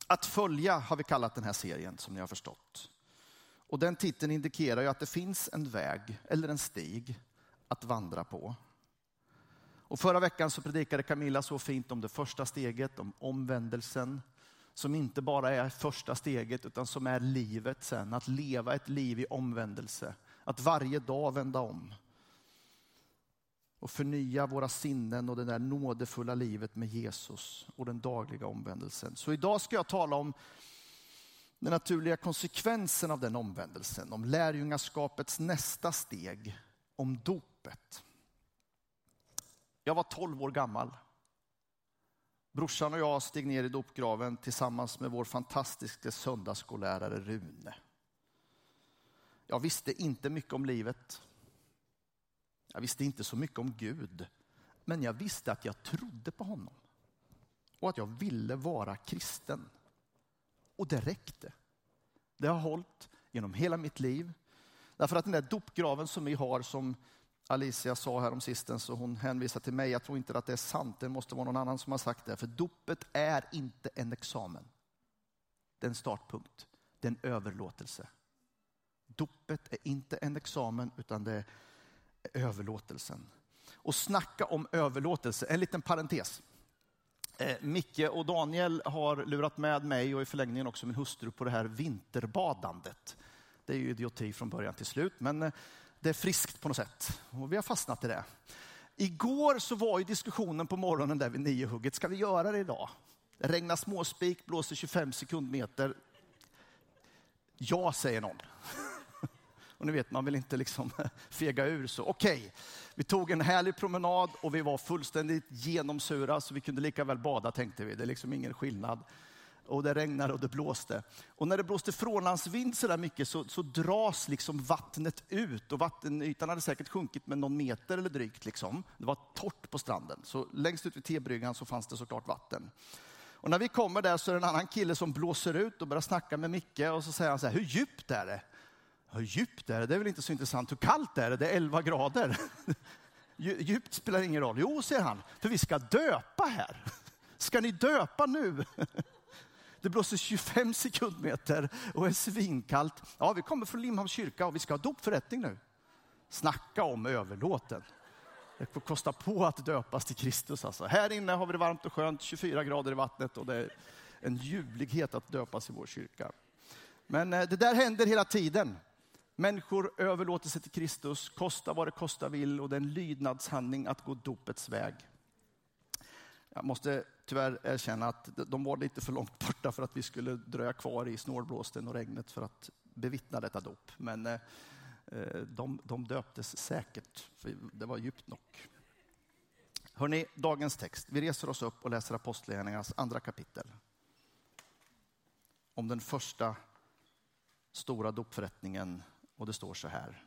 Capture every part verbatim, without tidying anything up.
Att följa har vi kallat den här serien, som ni har förstått. Och den titeln indikerar ju att det finns en väg eller en stig att vandra på. Och förra veckan så predikade Camilla så fint om det första steget, om omvändelsen. Som inte bara är första steget utan som är livet sen. Att leva ett liv i omvändelse. Att varje dag vända om. Och förnya våra sinnen och det där nådefulla livet med Jesus och den dagliga omvändelsen. Så idag ska jag tala om den naturliga konsekvensen av den omvändelsen. Om lärjungaskapets nästa steg. Om dopet. Jag var tolv år gammal. Brorsan och jag steg ner i dopgraven tillsammans med vår fantastiska söndagsskollärare Rune. Jag visste inte mycket om livet. Jag visste inte så mycket om Gud. Men jag visste att jag trodde på honom. Och att jag ville vara kristen. Och det räckte. Det har hållit genom hela mitt liv. Därför att den där dopgraven som vi har, som Alicia sa här om sistens, så hon hänvisar till mig. Jag tror inte att det är sant. Det måste vara någon annan som har sagt det. För dopet är inte en examen. Det är en startpunkt. Det är en överlåtelse. Dopet är inte en examen utan det är överlåtelsen. Och snacka om överlåtelse. En liten parentes. Eh, Micke och Daniel har lurat med mig och i förlängningen också min hustru på det här vinterbadandet. Det är ju idioti från början till slut, men eh, det är friskt på något sätt. Och vi har fastnat i det. Igår så var ju diskussionen på morgonen där vid niohugget. Ska vi göra det idag? Det regnar småspik, blåser tjugofem sekundmeter. Ja, säger någon. Och ni vet, man vill inte liksom fega ur. Så okej, okay. Vi tog en härlig promenad och vi var fullständigt genomsura. Så vi kunde lika väl bada, tänkte vi. Det är liksom ingen skillnad. Och det regnade och det blåste. Och när det blåste frånlandsvind så där mycket så, så dras liksom vattnet ut. Och vattenytan hade säkert sjunkit med någon meter eller drygt. Liksom. Det var torrt på stranden. Så längst ut vid T-bryggan så fanns det såklart vatten. Och när vi kommer där så är det en annan kille som blåser ut och börjar snacka med Micke. Och så säger han så här, hur djupt är det? Hur djupt är det? Det är väl inte så intressant. Hur kallt är det? Det är elva grader. Djupt spelar ingen roll. Jo, säger han. För vi ska döpa här. Ska ni döpa nu? Det blåser tjugofem sekundmeter och är svinkallt. Ja, vi kommer från Limhamns kyrka och vi ska ha dopförrättning nu. Snacka om överlåten. Det får kosta på att döpas till Kristus. Alltså. Här inne har vi det varmt och skönt, tjugofyra grader i vattnet och det är en ljuvlighet att döpas i vår kyrka. Men det där händer hela tiden. Människor överlåter sig till Kristus, kosta vad det kosta vill och det är en lydnadshandling att gå dopets väg. Jag måste tyvärr erkänna att de var lite för långt borta för att vi skulle dröja kvar i snålblåsten och regnet för att bevittna detta dop. Men eh, de, de döptes säkert, för det var djupt nog. Hörrni, dagens text. Vi reser oss upp och läser Apostlagärningarnas andra kapitel. Om den första stora dopförrättningen, och det står så här.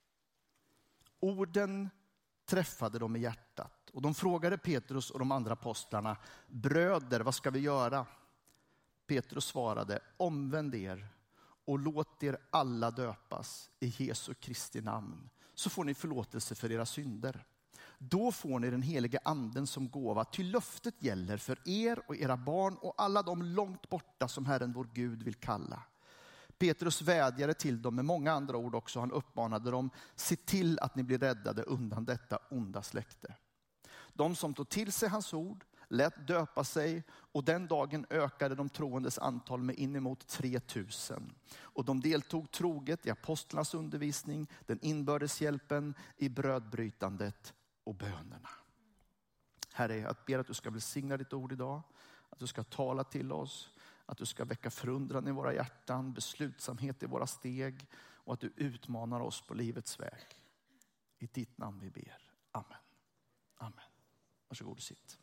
Orden träffade dem i hjärtat och de frågade Petrus och de andra apostlarna, bröder, vad ska vi göra? Petrus svarade, omvänd er och låt er alla döpas i Jesu Kristi namn, så får ni förlåtelse för era synder. Då får ni den helige anden som gåva, ty löftet gäller för er och era barn och alla de långt borta som Herren vår Gud vill kalla. Petrus vädjade till dem med många andra ord också. Han uppmanade dem, se till att ni blir räddade undan detta onda släkte. De som tog till sig hans ord lät döpa sig och den dagen ökade de troendes antal med inemot tre tusen. Och de deltog troget i apostlarnas undervisning, den inbördes hjälpen, i brödbrytandet och bönerna. Herre, jag ber att du ska välsigna ditt ord idag, att du ska tala till oss, att du ska väcka förundran i våra hjärtan, beslutsamhet i våra steg och att du utmanar oss på livets väg. I ditt namn vi ber. Amen. Amen. Varsågod och sitt.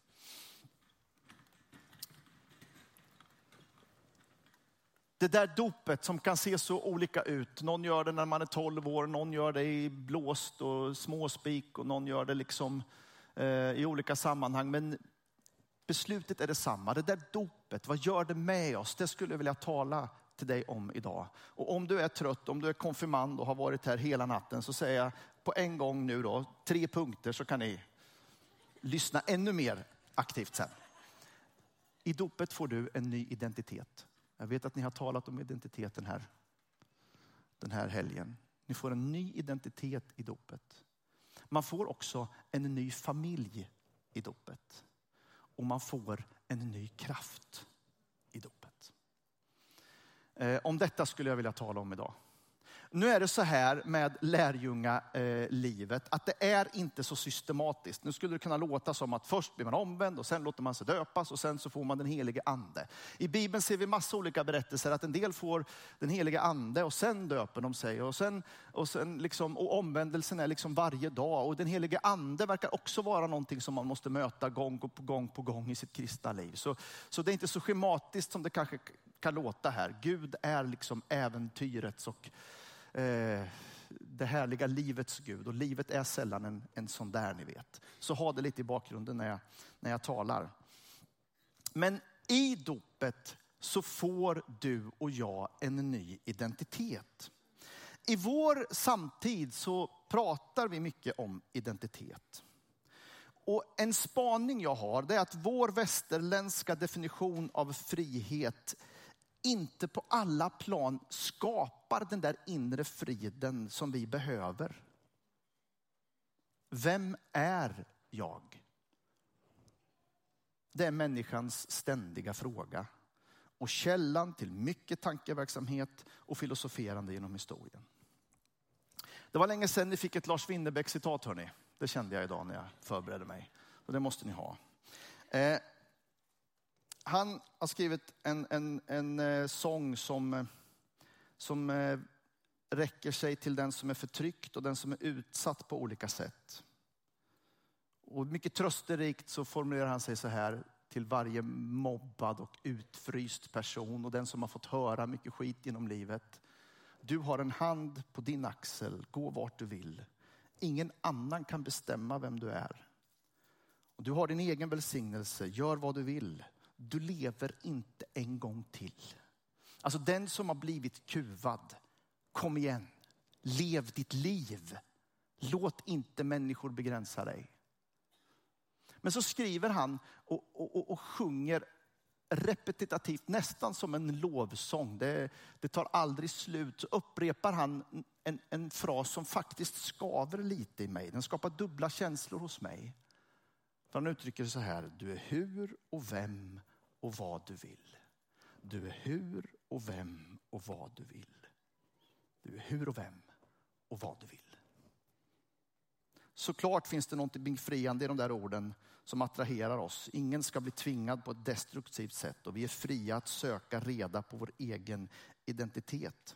Det där dopet som kan se så olika ut. Någon gör det när man är tolv år, någon gör det i blåst och småspik och någon gör det liksom eh, i olika sammanhang. Men beslutet är detsamma. Det där dopet, vad gör det med oss? Det skulle jag vilja tala till dig om idag. Och om du är trött, om du är konfirmand och har varit här hela natten, så säger jag på en gång nu då, tre punkter, så kan ni lyssna ännu mer aktivt sen. I dopet får du en ny identitet. Jag vet att ni har talat om identiteten här den här helgen. Ni får en ny identitet i dopet. Man får också en ny familj i dopet. Och man får en ny kraft i dopet. Eh, om detta skulle jag vilja tala om idag. Nu är det så här med lärjungalivet att det är inte så systematiskt. Nu skulle det kunna låta som att först blir man omvänd och sen låter man sig döpas och sen så får man den helige ande. I Bibeln ser vi massa olika berättelser att en del får den helige ande och sen döper de sig. Och, sen, och, sen liksom, och omvändelsen är liksom varje dag. Och den helige ande verkar också vara någonting som man måste möta gång på gång på gång i sitt kristna liv. Så, så det är inte så schematiskt som det kanske kan låta här. Gud är liksom äventyrets och Eh, det härliga livets Gud. Och livet är sällan en, en sån där, ni vet. Så ha det lite i bakgrunden när jag, när jag talar. Men i dopet så får du och jag en ny identitet. I vår samtid så pratar vi mycket om identitet. Och en spaning jag har, det är att vår västerländska definition av frihet inte på alla plan skapar den där inre friden som vi behöver. Vem är jag? Det är människans ständiga fråga och källan till mycket tankeverksamhet och filosoferande genom historien. Det var länge sedan ni fick ett Lars Winnerbäck citat, hörni. Det kände jag idag när jag förberedde mig. Och det måste ni ha. Eh, Han har skrivit en, en, en eh, sång som, som eh, räcker sig till den som är förtryckt och den som är utsatt på olika sätt. Och mycket trösterikt så formulerar han sig så här till varje mobbad och utfryst person och den som har fått höra mycket skit genom livet. Du har en hand på din axel, gå vart du vill. Ingen annan kan bestämma vem du är. Och du har din egen välsignelse, gör vad du vill. Du lever inte en gång till. Alltså den som har blivit kuvad, kom igen. Lev ditt liv. Låt inte människor begränsa dig. Men så skriver han och, och, och, och sjunger repetitivt, nästan som en lovsång. Det, det tar aldrig slut. Så upprepar han en, en fras som faktiskt skaver lite i mig. Den skapar dubbla känslor hos mig. För han uttrycker så här: du är hur och vem och vad du vill. Du är hur och vem och vad du vill. Du är hur och vem och vad du vill. Såklart finns det något befriande i de där orden som attraherar oss. Ingen ska bli tvingad på ett destruktivt sätt och vi är fria att söka reda på vår egen identitet.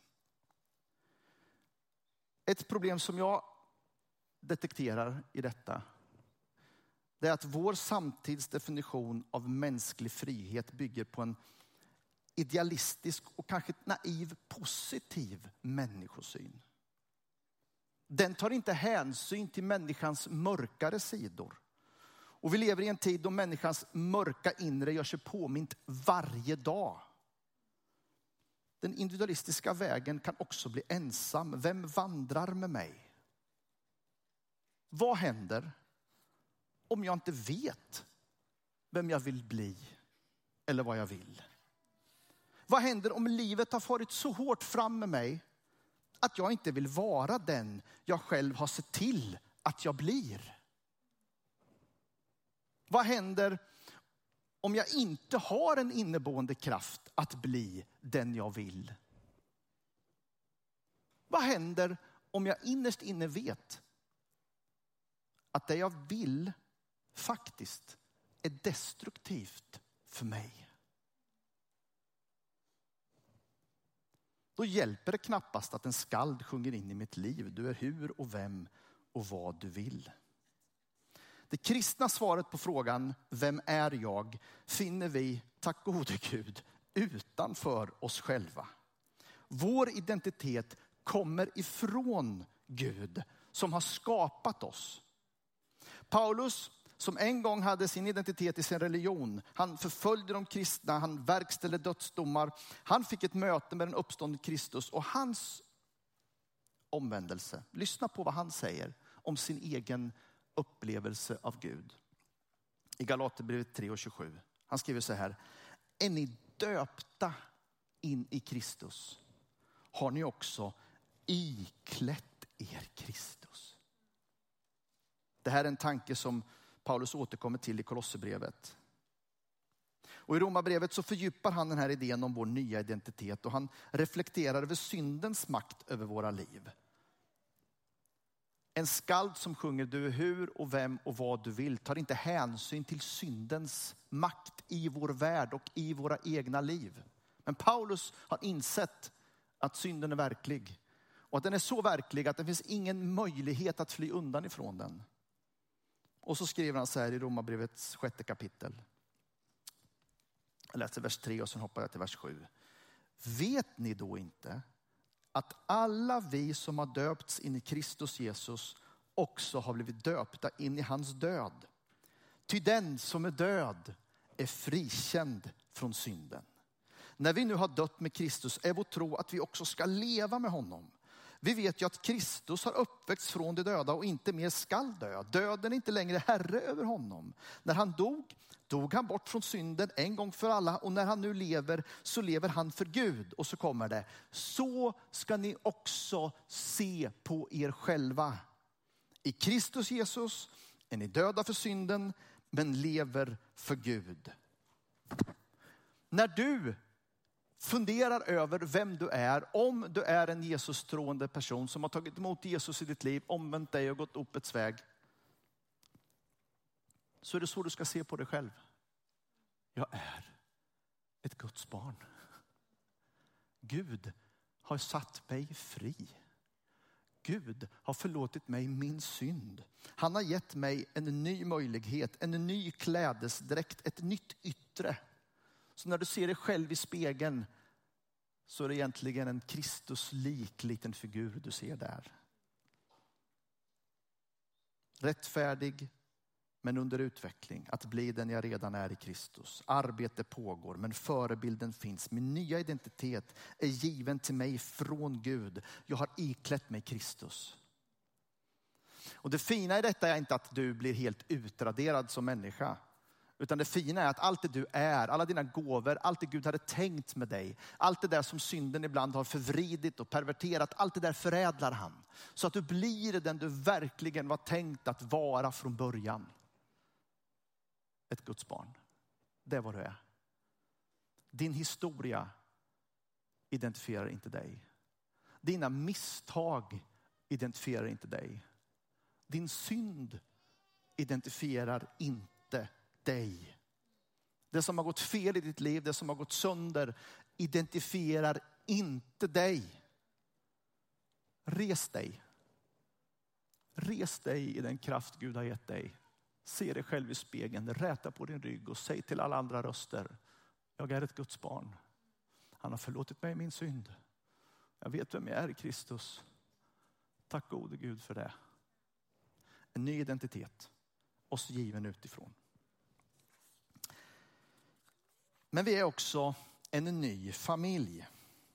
Ett problem som jag detekterar i detta, det är att vår samtids definition av mänsklig frihet bygger på en idealistisk och kanske naiv positiv människosyn. Den tar inte hänsyn till människans mörkare sidor. Och vi lever i en tid då människans mörka inre gör sig påmint varje dag. Den individualistiska vägen kan också bli ensam. Vem vandrar med mig? Vad händer om jag inte vet vem jag vill bli eller vad jag vill? Vad händer om livet har farit så hårt fram med mig att jag inte vill vara den jag själv har sett till att jag blir? Vad händer om jag inte har en inneboende kraft att bli den jag vill? Vad händer om jag innerst inne vet att det jag vill faktiskt är destruktivt för mig? Då hjälper det knappast att en skald sjunger in i mitt liv. Du är hur och vem och vad du vill. Det kristna svaret på frågan, vem är jag, finner vi, tack gode Gud, utanför oss själva. Vår identitet kommer ifrån Gud som har skapat oss. Paulus, som en gång hade sin identitet i sin religion, han förföljde de kristna, han verkställde dödsdomar. Han fick ett möte med den uppståndne Kristus och hans omvändelse. Lyssna på vad han säger om sin egen upplevelse av Gud. I Galaterbrevet tre och tjugosju. Han skriver så här: är ni döpta in i Kristus har ni också iklätt er Kristus. Det här är en tanke som Paulus återkommer till i Kolosserbrevet. Och i Romarbrevet så fördjupar han den här idén om vår nya identitet och han reflekterar över syndens makt över våra liv. En skald som sjunger du är hur och vem och vad du vill tar inte hänsyn till syndens makt i vår värld och i våra egna liv. Men Paulus har insett att synden är verklig och att den är så verklig att det finns ingen möjlighet att fly undan ifrån den. Och så skriver han så här i Romarbrevets sjätte kapitel. Jag läser vers tre och sen hoppar jag till vers sju. Vet ni då inte att alla vi som har döpts in i Kristus Jesus också har blivit döpta in i hans död? Ty den som är död är frikänd från synden. När vi nu har dött med Kristus är vår tro att vi också ska leva med honom. Vi vet ju att Kristus har uppväxt från de döda och inte mer skall dö. Döden är inte längre herre över honom. När han dog, dog han bort från synden en gång för alla. Och när han nu lever så lever han för Gud. Och så kommer det. Så ska ni också se på er själva. I Kristus Jesus är ni döda för synden men lever för Gud. När du funderar över vem du är, om du är en Jesus-troende person som har tagit emot Jesus i ditt liv, omvänt dig och gått upp ett väg, så är det så du ska se på dig själv. Jag är ett Guds barn. Gud har satt mig fri. Gud har förlåtit mig min synd. Han har gett mig en ny möjlighet, en ny klädesdräkt, ett nytt yttre. Så när du ser dig själv i spegeln så är det egentligen en Kristuslik liten figur du ser där. Rättfärdig men under utveckling. Att bli den jag redan är i Kristus. Arbete pågår men förebilden finns. Min nya identitet är given till mig från Gud. Jag har iklätt mig Kristus. Och det fina i detta är inte att du blir helt utraderad som människa. Utan det fina är att allt det du är, alla dina gåvor, allt det Gud hade tänkt med dig, allt det där som synden ibland har förvridit och perverterat, allt det där förädlar han. Så att du blir den du verkligen var tänkt att vara från början. Ett Guds barn. Det är vad du är. Din historia identifierar inte dig. Dina misstag identifierar inte dig. Din synd identifierar inte dig. Det som har gått fel i ditt liv, det som har gått sönder, identifierar inte dig. Res dig. Res dig i den kraft Gud har gett dig. Se dig själv i spegeln, räta på din rygg och säg till alla andra röster: jag är ett Guds barn. Han har förlåtit mig min synd. Jag vet vem jag är i Kristus. Tack gode Gud för det. En ny identitet, oss given utifrån. Men vi är också en ny familj.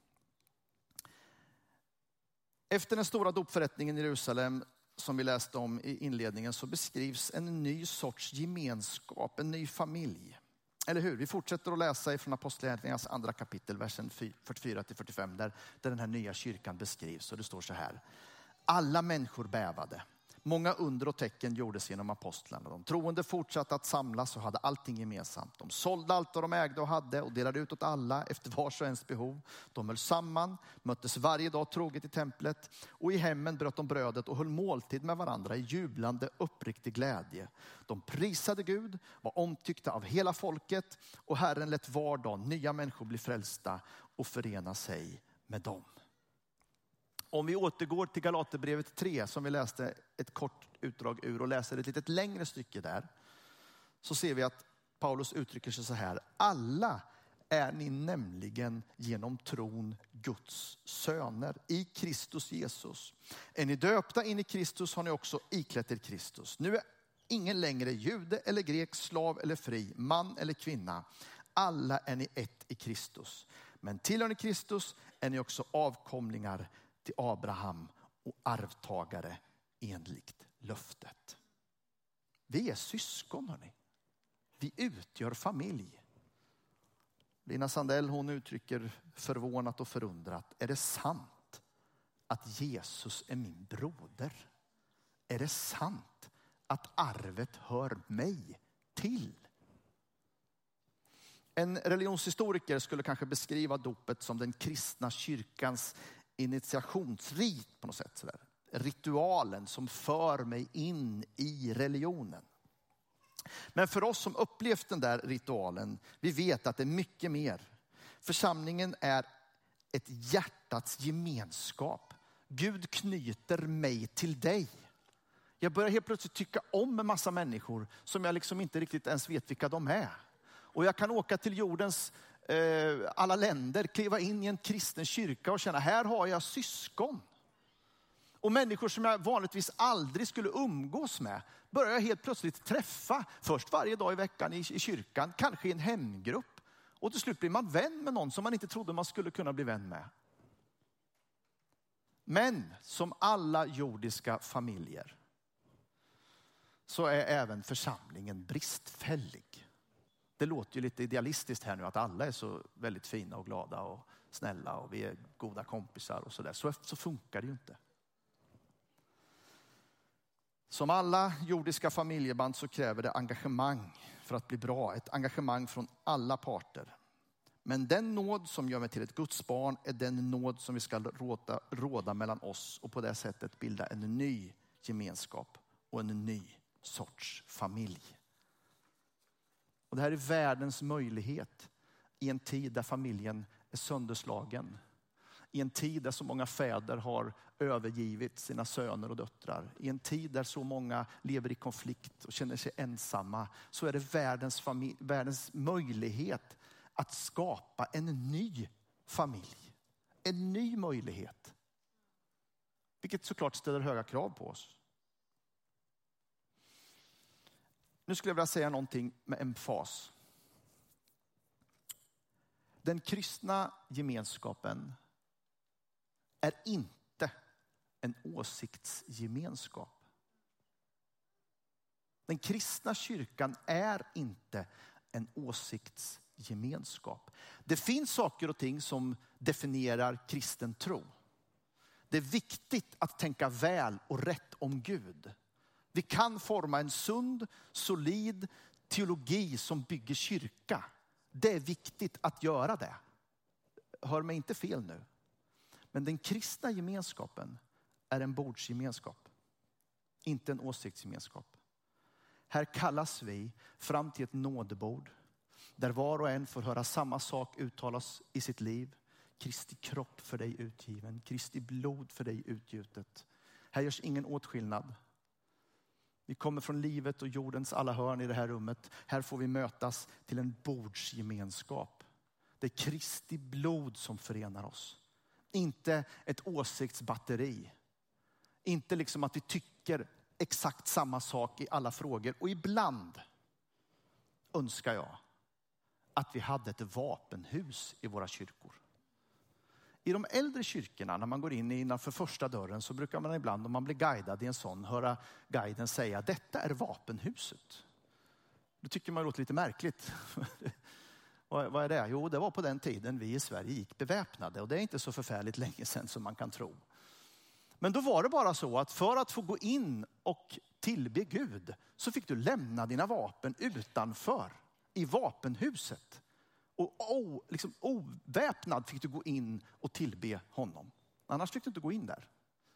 Efter den stora dopförrättningen i Jerusalem som vi läste om i inledningen så beskrivs en ny sorts gemenskap, en ny familj. Eller hur? Vi fortsätter att läsa ifrån Apostlagärningarnas andra kapitel, versen fyrtiofyra till fyrtiofem, där, där den här nya kyrkan beskrivs. Och det står så här: alla människor bävade. Många under och tecken gjordes genom apostlarna. De troende fortsatte att samlas och hade allting gemensamt. De sålde allt vad de ägde och hade och delade ut åt alla efter vars och ens behov. De höll samman, möttes varje dag troget i templet och i hemmen bröt de brödet och höll måltid med varandra i jublande uppriktig glädje. De prisade Gud, var omtyckta av hela folket och Herren lät var dag nya människor bli frälsta och förena sig med dem. Om vi återgår till Galaterbrevet tre som vi läste ett kort utdrag ur och läser ett litet längre stycke där, så ser vi att Paulus uttrycker sig så här: alla är ni nämligen genom tron Guds söner i Kristus Jesus. Är ni döpta in i Kristus har ni också iklätt er Kristus. Nu är ingen längre jude eller grek, slav eller fri, man eller kvinna. Alla är ni ett i Kristus. Men tillhör ni Kristus är ni också avkomlingar till Abraham och arvtagare enligt löftet. Vi är syskon, hörni. Vi utgör familj. Lina Sandell, hon uttrycker förvånat och förundrat. Är det sant att Jesus är min broder? Är det sant att arvet hör mig till? En religionshistoriker skulle kanske beskriva dopet som den kristna kyrkans initiationsrit på något sätt. Sådär. Ritualen som för mig in i religionen. Men för oss som upplevt den där ritualen, vi vet att det är mycket mer. Församlingen är ett hjärtats gemenskap. Gud knyter mig till dig. Jag börjar helt plötsligt tycka om en massa människor som jag liksom inte riktigt ens vet vilka de är. Och jag kan åka till jordens eh, alla länder, kliva in i en kristen kyrka och känna, här har jag syskon. Och människor som jag vanligtvis aldrig skulle umgås med börjar jag helt plötsligt träffa. Först varje dag i veckan i, i kyrkan, kanske i en hemgrupp. Och till slut blir man vän med någon som man inte trodde man skulle kunna bli vän med. Men som alla jordiska familjer så är även församlingen bristfällig. Det låter ju lite idealistiskt här nu att alla är så väldigt fina och glada och snälla och vi är goda kompisar och sådär. Så, så funkar det ju inte. Som alla jordiska familjeband så kräver det engagemang för att bli bra. Ett engagemang från alla parter. Men den nåd som gör mig till ett Guds barn är den nåd som vi ska råda, råda mellan oss och på det sättet bilda en ny gemenskap och en ny sorts familj. Och det här är världens möjlighet i en tid där familjen är sönderslagen. I en tid där så många fäder har övergivit sina söner och döttrar. I en tid där så många lever i konflikt och känner sig ensamma. Så är det världens, familj, världens möjlighet att skapa en ny familj. En ny möjlighet. Vilket såklart ställer höga krav på oss. Nu skulle jag vilja säga någonting med emfas. Den kristna gemenskapen är inte en åsiktsgemenskap. Den kristna kyrkan är inte en åsiktsgemenskap. Det finns saker och ting som definierar kristen tro. Det är viktigt att tänka väl och rätt om Gud. Vi kan forma en sund, solid teologi som bygger kyrka. Det är viktigt att göra det. Hör mig inte fel nu. Men den kristna gemenskapen är en bordsgemenskap. Inte en åsiktsgemenskap. Här kallas vi fram till ett nådebord. Där var och en får höra samma sak uttalas i sitt liv. Kristi kropp för dig utgiven. Kristi blod för dig utgjutet. Här görs ingen åtskillnad. Vi kommer från livet och jordens alla hörn i det här rummet. Här får vi mötas till en bordsgemenskap. Det är Kristi blod som förenar oss. Inte ett åsiktsbatteri. Inte liksom att vi tycker exakt samma sak i alla frågor. Och ibland önskar jag att vi hade ett vapenhus i våra kyrkor. I de äldre kyrkorna, när man går in innanför första dörren, så brukar man ibland, om man blir guidad i en sån, höra guiden säga: detta är vapenhuset. Det tycker man låter lite märkligt. Vad är det? Jo, det var på den tiden vi i Sverige gick beväpnade. Och det är inte så förfärligt länge sedan som man kan tro. Men då var det bara så att för att få gå in och tillbe Gud så fick du lämna dina vapen utanför i vapenhuset. Och o, liksom, oväpnad fick du gå in och tillbe honom. Annars fick du inte gå in där.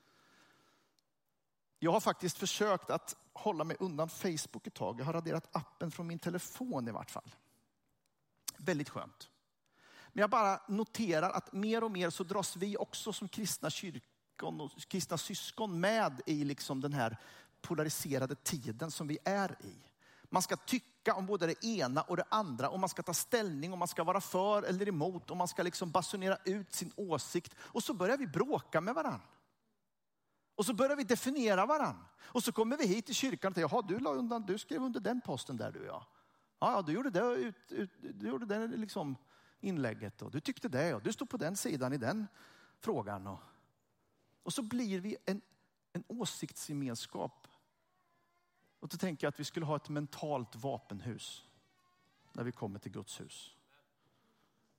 Jag har faktiskt försökt att hålla mig undan Facebook ett tag. Jag har raderat appen från min telefon i vart fall. Väldigt skönt. Men jag bara noterar att mer och mer så dras vi också som kristna kyrkon och kristna syskon med i liksom den här polariserade tiden som vi är i. Man ska tycka om både det ena och det andra. Och man ska ta ställning och man ska vara för eller emot. Och man ska liksom basunera ut sin åsikt. Och så börjar vi bråka med varandra. Och så börjar vi definiera varandra. Och så kommer vi hit till kyrkan och säger: jaha, du la undan, du skrev under den posten där du, ja. Ja, du gjorde det, ut, ut, du gjorde det liksom inlägget och du tyckte det och du stod på den sidan i den frågan. Och, och så blir vi en, en åsiktsgemenskap. Och då tänker jag att vi skulle ha ett mentalt vapenhus när vi kommer till Guds hus.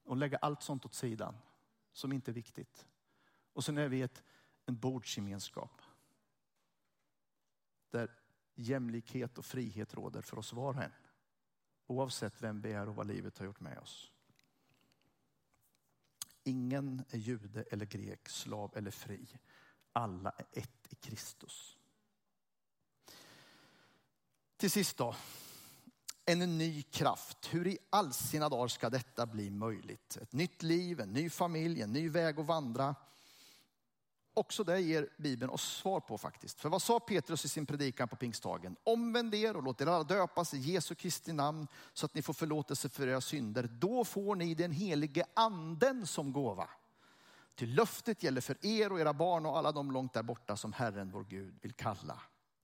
Och lägga allt sånt åt sidan som inte är viktigt. Och sen är vi ett, en bordsgemenskap. Där jämlikhet och frihet råder för oss var och en. Oavsett vem vi är och vad livet har gjort med oss. Ingen är jude eller grek, slav eller fri. Alla är ett i Kristus. Till sist då. En ny kraft. Hur i all sina dagar ska detta bli möjligt? Ett nytt liv, en ny familj, en ny väg att vandra. Också det ger Bibeln oss svar på faktiskt. För vad sa Petrus i sin predikan på pingstdagen? Omvänd er och låt er alla döpas i Jesu Kristi namn så att ni får förlåtelse för era synder. Då får ni den helige anden som gåva. Till löftet gäller för er och era barn och alla de långt där borta som Herren vår Gud vill kalla.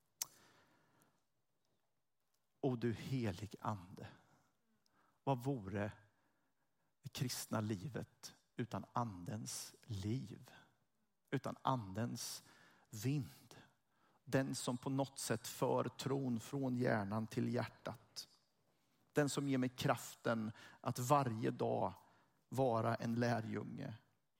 Och du helig ande. Vad vore det kristna livet utan andens liv? Utan andens vind. Den som på något sätt för tron från hjärnan till hjärtat. Den som ger mig kraften att varje dag vara en lärjunge.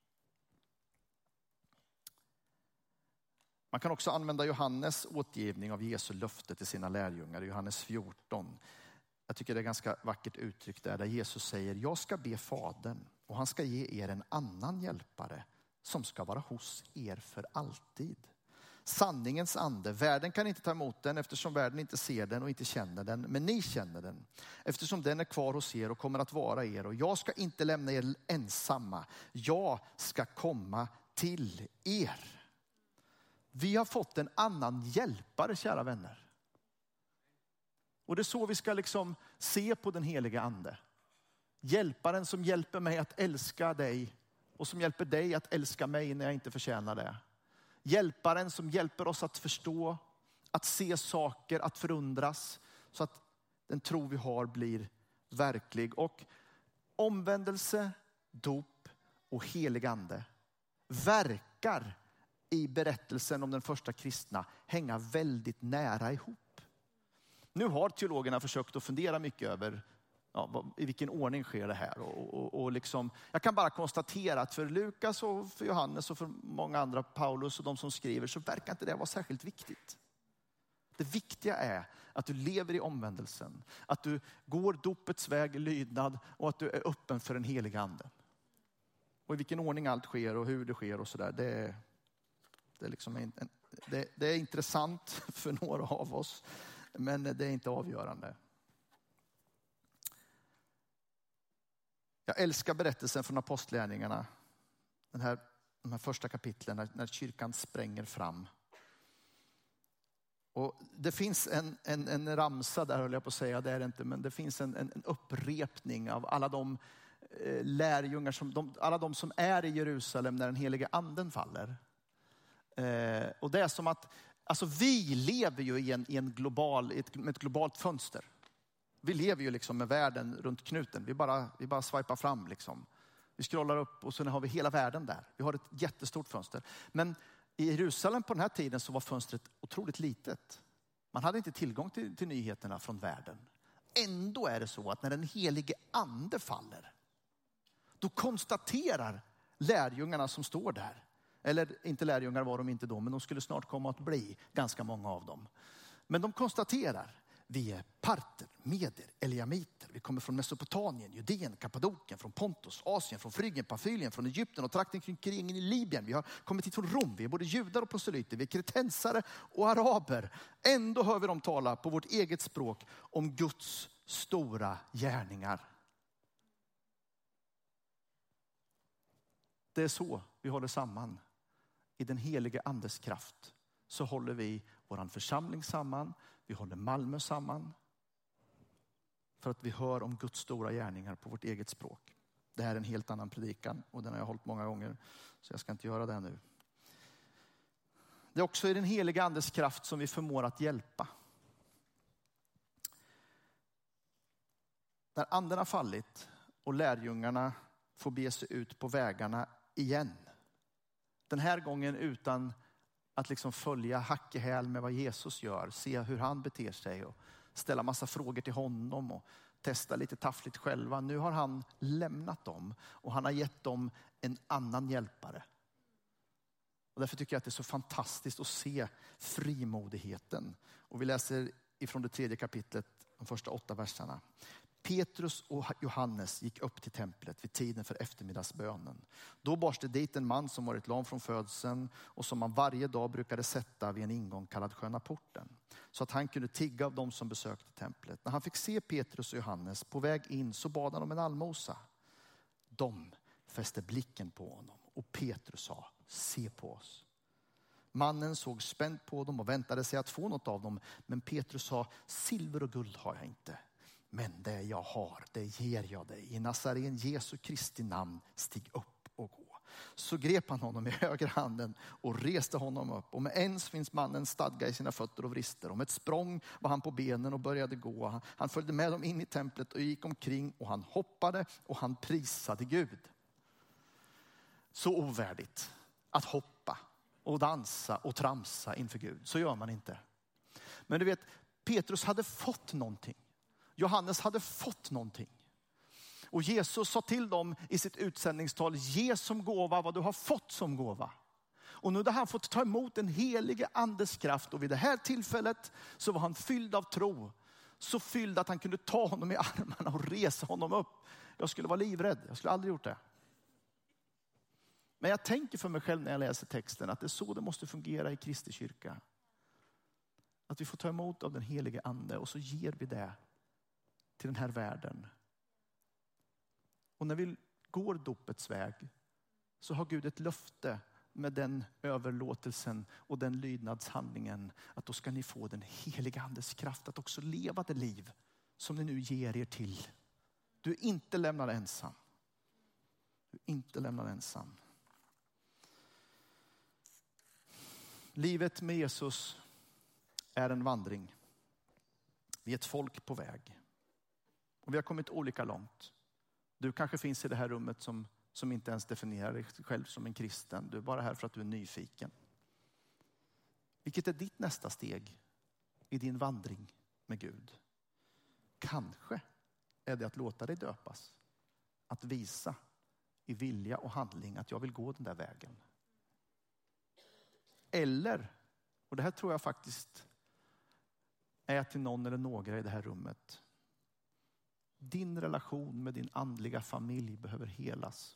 Man kan också använda Johannes återgivning av Jesu löfte till sina lärjungar. Johannes fjorton. Jag tycker det är ganska vackert uttryck där. Där Jesus säger, jag ska be Fadern och han ska ge er en annan hjälpare. Som ska vara hos er för alltid. Sanningens ande. Världen kan inte ta emot den eftersom världen inte ser den och inte känner den. Men ni känner den. Eftersom den är kvar hos er och kommer att vara er. Och jag ska inte lämna er ensamma. Jag ska komma till er. Vi har fått en annan hjälpare, kära vänner. Och det är så vi ska liksom se på den heliga ande. Hjälparen som hjälper mig att älska dig. Och som hjälper dig att älska mig när jag inte förtjänar det. Hjälparen som hjälper oss att förstå, att se saker, att förundras. Så att den tro vi har blir verklig. Och omvändelse, dop och helig ande verkar i berättelsen om den första kristna hänga väldigt nära ihop. Nu har teologerna försökt att fundera mycket över ja, i vilken ordning sker det här. Och, och, och liksom, jag kan bara konstatera att för Lukas och för Johannes och för många andra, Paulus och de som skriver, så verkar inte det vara särskilt viktigt. Det viktiga är att du lever i omvändelsen. Att du går dopets väg i lydnad och att du är öppen för den heliga anden. Och i vilken ordning allt sker och hur det sker och sådär. Det, det, är liksom en, det, det är intressant för några av oss. Men det är inte avgörande. Jag älskar berättelsen från apostlagärningarna. Den här, de här första kapitlen när, när kyrkan spränger fram. Och det finns en, en, en ramsa där, höll jag på att säga, det är det inte. Men det finns en, en, en upprepning av alla de eh, lärjungar, som, de, alla de som är i Jerusalem när den heliga anden faller. Eh, och det är som att, alltså vi lever ju i en, i en global, ett, med ett globalt fönster. Vi lever ju liksom med världen runt knuten. Vi bara, vi bara swipar fram liksom. Vi scrollar upp och sen har vi hela världen där. Vi har ett jättestort fönster. Men i Jerusalem på den här tiden så var fönstret otroligt litet. Man hade inte tillgång till, till nyheterna från världen. Ändå är det så att när den helige ande faller, då konstaterar lärjungarna som står där. Eller inte lärjungar var de inte då, men de skulle snart komma att bli ganska många av dem. Men de konstaterar, vi är parter, meder, eliamiter. Vi kommer från Mesopotamien, Judeen, Kappadokien, från Pontus, Asien, från Frygien, Pafylien, från Egypten och trakten kring krigen i Libyen. Vi har kommit hit från Rom. Vi är både judar och proselyter. Vi är kretensare och araber. Ändå hör vi dem tala på vårt eget språk om Guds stora gärningar. Det är så vi håller samman. I den heliga andes kraft så håller vi våran församling samman. Vi håller Malmö samman. För att vi hör om Guds stora gärningar på vårt eget språk. Det här är en helt annan predikan och den har jag hållit många gånger. Så jag ska inte göra det nu. Det är också i den heliga andes kraft som vi förmår att hjälpa. När anden har fallit och lärjungarna får be sig ut på vägarna igen. Den här gången utan att liksom följa hack i häl med vad Jesus gör. Se hur han beter sig och ställa massa frågor till honom. Och testa lite taffligt själva. Nu har han lämnat dem och han har gett dem en annan hjälpare. Och därför tycker jag att det är så fantastiskt att se frimodigheten. Och vi läser ifrån det tredje kapitlet, de första åtta verserna. Petrus och Johannes gick upp till templet vid tiden för eftermiddagsbönen. Då bars det dit en man som varit lam från födseln och som man varje dag brukade sätta vid en ingång kallad Sköna porten. Så att han kunde tigga av dem som besökte templet. När han fick se Petrus och Johannes på väg in så bad han om en allmosa. De fäste blicken på honom och Petrus sa, se på oss. Mannen såg spänt på dem och väntade sig att få något av dem. Men Petrus sa, silver och guld har jag inte. Men det jag har, det ger jag dig. I Nazaren Jesu Kristi namn, stig upp och gå. Så grep han honom i höger handen och reste honom upp. Och med ens finns mannen stadga i sina fötter och vrister. Och med ett språng var han på benen och började gå. Han följde med dem in i templet och gick omkring. Och han hoppade och han prisade Gud. Så ovärdigt att hoppa och dansa och tramsa inför Gud. Så gör man inte. Men du vet, Petrus hade fått någonting. Johannes hade fått någonting. Och Jesus sa till dem i sitt utsändningstal, ge som gåva vad du har fått som gåva. Och nu hade han fått ta emot den helige andes kraft. Och vid det här tillfället så var han fylld av tro. Så fylld att han kunde ta honom i armarna och resa honom upp. Jag skulle vara livrädd. Jag skulle aldrig gjort det. Men jag tänker för mig själv när jag läser texten att det är så det måste fungera i Kristi kyrka. Att vi får ta emot av den helige ande och så ger vi det till den här världen. Och när vi går dopets väg så har Gud ett löfte med den överlåtelsen och den lydnadshandlingen att då ska ni få den heliga andes kraft att också leva det liv som ni nu ger er till. Du är inte lämnad ensam. Du är inte lämnad ensam. Livet med Jesus är en vandring. Vi är ett folk på väg. Och vi har kommit olika långt. Du kanske finns i det här rummet som, som inte ens definierar dig själv som en kristen. Du är bara här för att du är nyfiken. Vilket är ditt nästa steg i din vandring med Gud? Kanske är det att låta dig döpas. Att visa i vilja och handling att jag vill gå den där vägen. Eller, och det här tror jag faktiskt är till någon eller några i det här rummet. Din relation med din andliga familj behöver helas.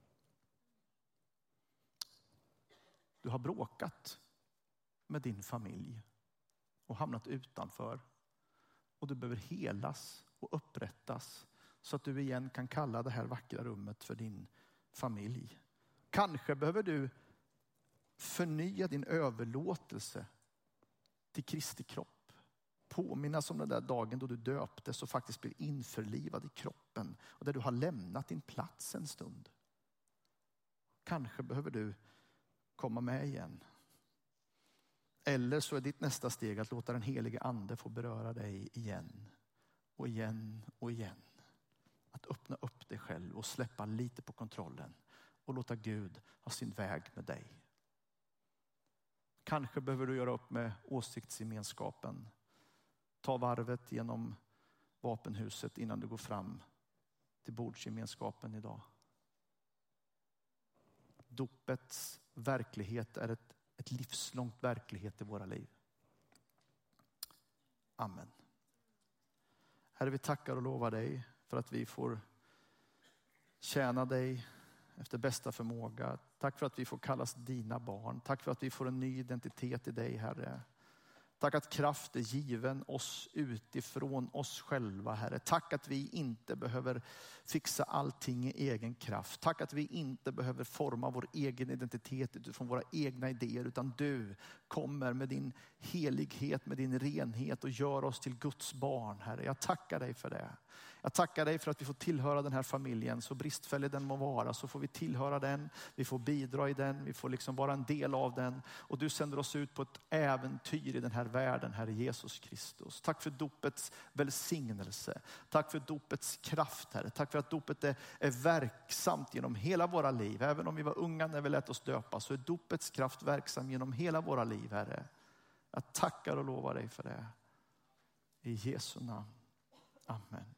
Du har bråkat med din familj och hamnat utanför. Och du behöver helas och upprättas så att du igen kan kalla det här vackra rummet för din familj. Kanske behöver du förnya din överlåtelse till Kristi kropp. Påminnas om den där dagen då du döptes och faktiskt blir införlivad i kroppen. Och där du har lämnat din plats en stund. Kanske behöver du komma med igen. Eller så är ditt nästa steg att låta den helige ande få beröra dig igen. Och igen och igen. Att öppna upp dig själv och släppa lite på kontrollen. Och låta Gud ha sin väg med dig. Kanske behöver du göra upp med åsiktsgemenskapen. Ta varvet genom vapenhuset innan du går fram till bordsgemenskapen idag. Dopets verklighet är ett, ett livslångt verklighet i våra liv. Amen. Herre, vi tackar och lovar dig för att vi får tjäna dig efter bästa förmåga. Tack för att vi får kallas dina barn. Tack för att vi får en ny identitet i dig, Herre. Tack att kraft är given oss utifrån oss själva, Herre. Tack att vi inte behöver fixa allting i egen kraft. Tack att vi inte behöver forma vår egen identitet utifrån våra egna idéer. Utan du kommer med din helighet, med din renhet och gör oss till Guds barn, Herre. Jag tackar dig för det. Jag tackar dig för att vi får tillhöra den här familjen. Så bristfällig den må vara så får vi tillhöra den. Vi får bidra i den. Vi får liksom vara en del av den. Och du sänder oss ut på ett äventyr i den här världen, Herre Jesus Kristus. Tack för dopets välsignelse. Tack för dopets kraft, Herre. Tack för att dopet är, är verksamt genom hela våra liv. Även om vi var unga när vi lät oss döpa så är dopets kraft verksam genom hela våra liv, Herre. Jag tackar och lovar dig för det. I Jesu namn. Amen.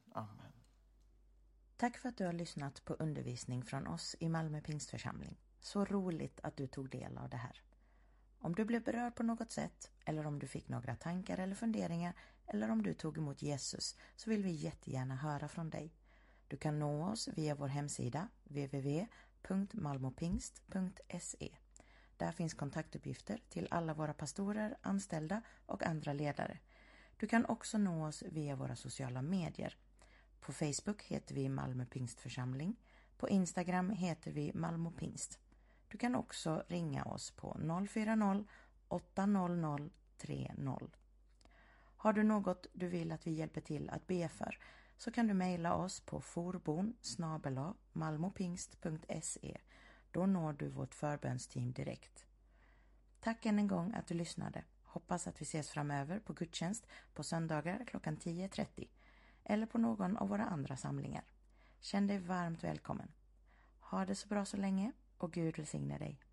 Amen. Tack för att du har lyssnat på undervisning från oss i Malmö Pingstförsamling. Så roligt att du tog del av det här. Om du blev berörd på något sätt, eller om du fick några tankar eller funderingar, eller om du tog emot Jesus, så vill vi jättegärna höra från dig. Du kan nå oss via vår hemsida w w w punkt malmopingst punkt se. Där finns kontaktuppgifter till alla våra pastorer, anställda och andra ledare. Du kan också nå oss via våra sociala medier. På Facebook heter vi Malmö Pingstförsamling. På Instagram heter vi Malmö Pingst. Du kan också ringa oss på noll fyra noll åtta noll noll tre noll. Har du något du vill att vi hjälper till att be för, så kan du mejla oss på forbon snabel-a malmopingst punkt se. Då når du vårt förbönsteam direkt. Tack än en gång att du lyssnade. Hoppas att vi ses framöver på gudstjänst på söndagar klockan tio trettio eller på någon av våra andra samlingar. Känn dig varmt välkommen. Ha det så bra så länge och Gud välsigne dig.